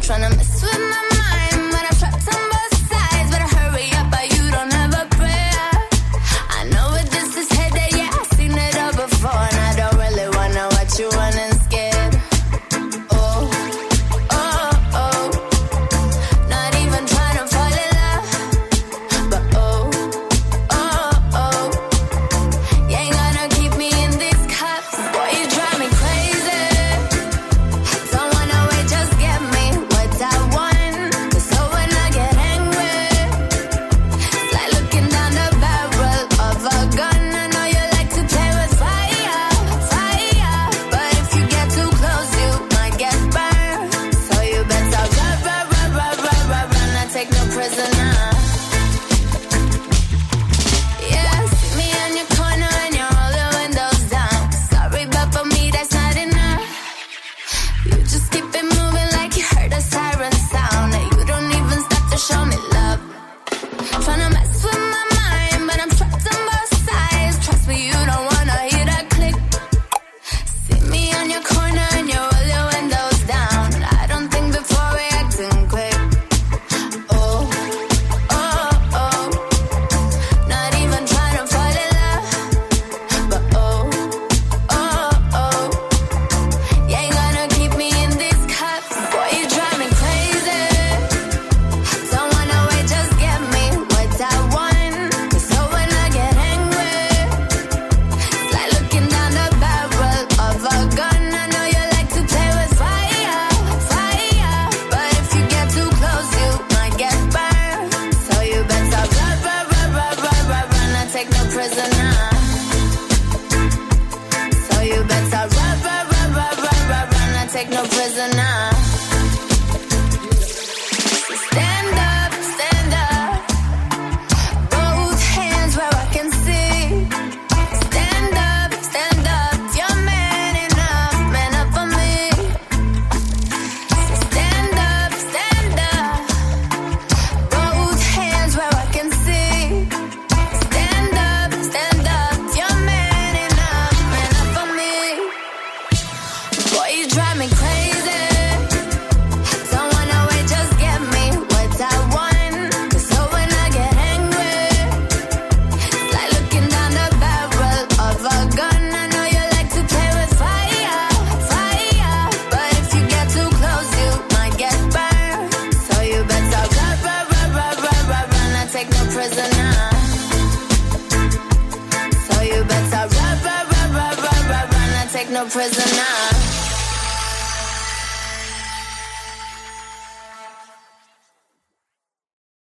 Tryna mess with my mind, but I'm trapped on both sides. Better hurry up, but you don't have a prayer. I know what this is headed, yeah, I've seen it all before. And I don't really wanna watch you running scared. Oh, oh, oh. Not even trying to fall in love. But oh, oh, oh. You ain't gonna keep me in these cups. Boy, you drive me crazy. Don't wanna wait, just get me what I want. 'Cause so when I get angry, it's like looking down the barrel of a gun. I know you like to play with fire, fire. But if you get too close, you might get burned. So you better run, run, run, run, run, run, run. I take no prisoner. Yeah, see me on your corner and you roll your windows down. Sorry, but for me that's not enough. You just keep it moving like you heard a siren sound. And you don't even stop to show me love. Tryna mess with my mind, but I'm trapped on both sides. Trust me, you don't wanna hear that click. See me on your corner and you roll your windows down. I don't think before reacting quick. Oh, oh, oh. Not even trying to fall in love. But oh, oh, oh. You ain't gonna keep me in these cups. Boy, you drive me crazy. Don't wanna wait, just get me what I want. 'Cause so when I get angry, it's like looking down the barrel of a gun. I know you like to play with fire, fire. But if you get too close, you might get burned. So you better run, run, run, run, run, run, run. I take no prisoner. So you better run, run, run, run, run, run, run. I take no prisoner. Stand up, stand up. Both hands where I can see. Stand up, you're man enough, man up for me. Stand up, both hands where I can see. Stand up, you're man enough, man up for me. Boy, you drive me crazy. Don't wanna wait, just get me what I want. 'Cause so when I get angry, it's like looking down the barrel of a gun. I know you like to play with fire, fire. But if you get too close, you might get burned. So you better run, run, run, run, run, run, run. I take no prisoner. So you better run, run, run, run, run, run, run. I take no prisoner.